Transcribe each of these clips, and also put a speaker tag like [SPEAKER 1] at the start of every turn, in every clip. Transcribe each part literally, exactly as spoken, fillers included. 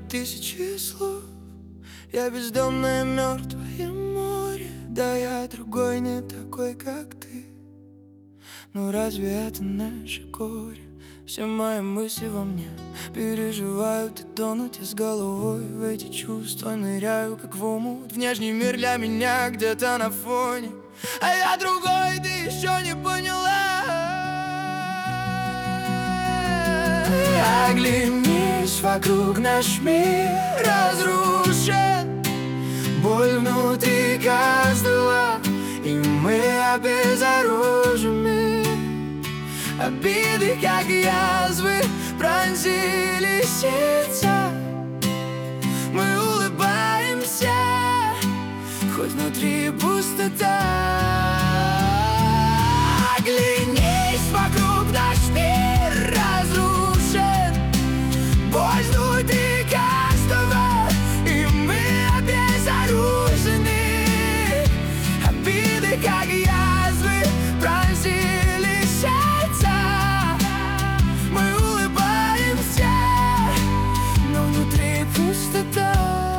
[SPEAKER 1] тысячи слов. Я бездомное мертвое море. Да, я другой, не такой, как ты. Ну разве это наше горе? Все мои мысли во мне переживают и тонут я с головой в эти чувства. Ныряю, как в омут. Внешний мир для меня где-то на фоне, а я другой, ты еще не поняла. Оглянись вокруг, наш мир разрушен. Боль внутри каждого, и мы обезоружены. Обиды, как язвы, пронзили сердца. Мы улыбаемся, хоть внутри пустота. Оглянись вокруг, наш мир разрушен. Боль внутри каждого, и мы обезоружены. Обиды, как язвы, пронзили сердца. Мы улыбаемся, но внутри пустота.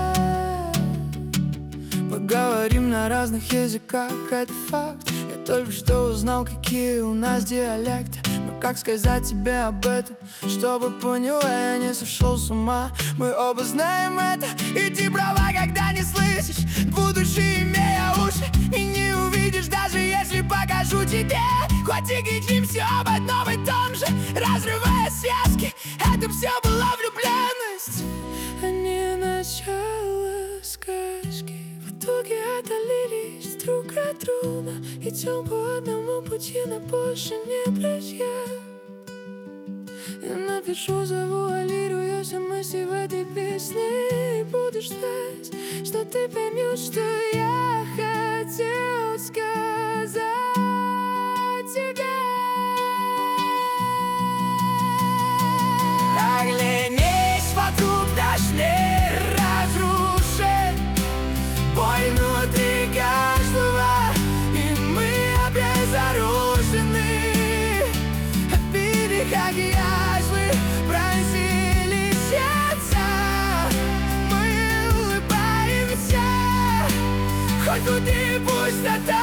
[SPEAKER 1] Поговорим на разных языках, это факт. Я только что узнал, какие у нас диалекты. Но как сказать тебе об этом, чтобы поняла, я не сошел с ума. Мы оба знаем это, и ты права, когда не слышишь, будучи имея уши, и не увидишь, даже если покажу тебе. Хоть и кричим все об одном и том же, разрывая связки, это все была влюбленность, а не начало сказки. В итоге отдалились друг от друга, идем по одному пути, но больше не друзья. Я напишу, завуалирую все мысли в этой песне, и будешь знать, что ты поймешь, что я хотел сказать тебе. Оглянись вокруг, наш мир разрушен. Боль внутри каждого, и мы обезоружены. Обиды, как язвы, пронзили сердца. Мы улыбаемся, хоть внутри пустота.